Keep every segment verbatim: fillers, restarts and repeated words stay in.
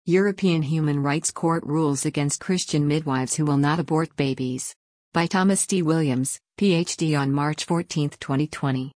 European Human Rights Court rules against Christian midwives who will not abort babies. By Thomas D. Williams, P H D on March fourteenth, twenty twenty.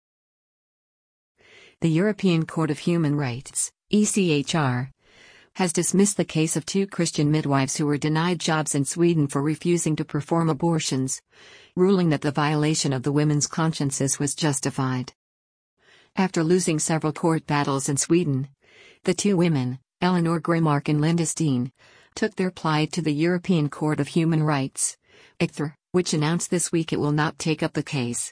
The European Court of Human Rights, E C H R, has dismissed the case of two Christian midwives who were denied jobs in Sweden for refusing to perform abortions, ruling that the violation of the women's consciences was justified. After losing several court battles in Sweden, the two women, Eleanor Grimark and Linda Steen, took their plight to the European Court of Human Rights, E C H R, which announced this week it will not take up the case.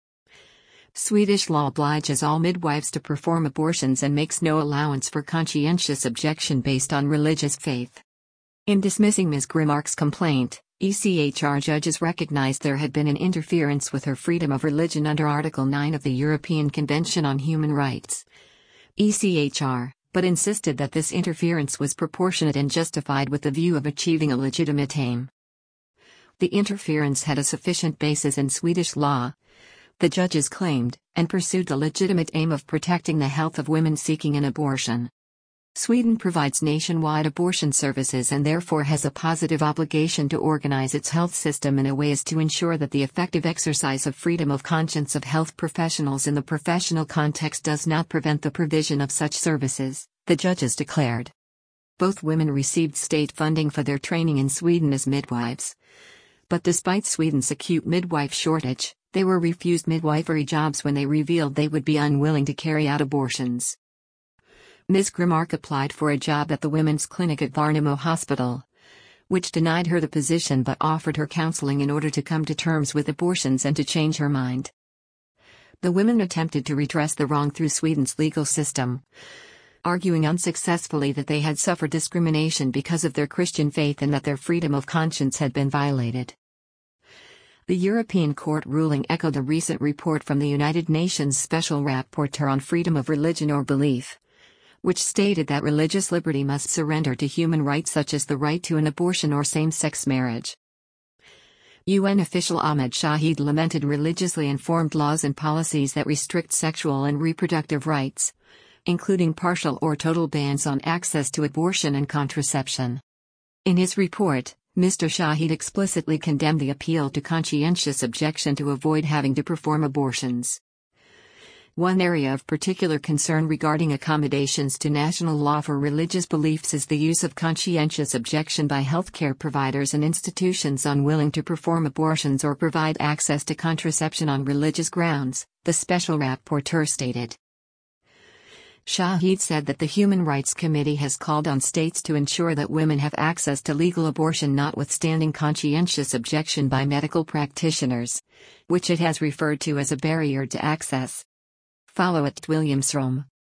Swedish law obliges all midwives to perform abortions and makes no allowance for conscientious objection based on religious faith. In dismissing Miz Grimark's complaint, E C H R judges recognized there had been an interference with her freedom of religion under Article nine of the European Convention on Human Rights, E C H R, but insisted that this interference was proportionate and justified with the view of achieving a legitimate aim. The interference had a sufficient basis in Swedish law, the judges claimed, and pursued the legitimate aim of protecting the health of women seeking an abortion. Sweden provides nationwide abortion services and therefore has a positive obligation to organize its health system in a way as to ensure that the effective exercise of freedom of conscience of health professionals in the professional context does not prevent the provision of such services, the judges declared. Both women received state funding for their training in Sweden as midwives. But despite Sweden's acute midwife shortage, they were refused midwifery jobs when they revealed they would be unwilling to carry out abortions. Miz Grimark applied for a job at the women's clinic at Värnamo Hospital, which denied her the position but offered her counseling in order to come to terms with abortions and to change her mind. The women attempted to redress the wrong through Sweden's legal system, arguing unsuccessfully that they had suffered discrimination because of their Christian faith and that their freedom of conscience had been violated. The European Court ruling echoed a recent report from the United Nations Special Rapporteur on Freedom of Religion or Belief, which stated that religious liberty must surrender to human rights such as the right to an abortion or same-sex marriage. U N official Ahmed Shahid lamented religiously informed laws and policies that restrict sexual and reproductive rights, including partial or total bans on access to abortion and contraception. In his report, Mister Shahid explicitly condemned the appeal to conscientious objection to avoid having to perform abortions. One area of particular concern regarding accommodations to national law for religious beliefs is the use of conscientious objection by healthcare providers and institutions unwilling to perform abortions or provide access to contraception on religious grounds, the Special Rapporteur stated. Shahid said that the Human Rights Committee has called on states to ensure that women have access to legal abortion notwithstanding conscientious objection by medical practitioners, which it has referred to as a barrier to access. Follow at Williams Rome.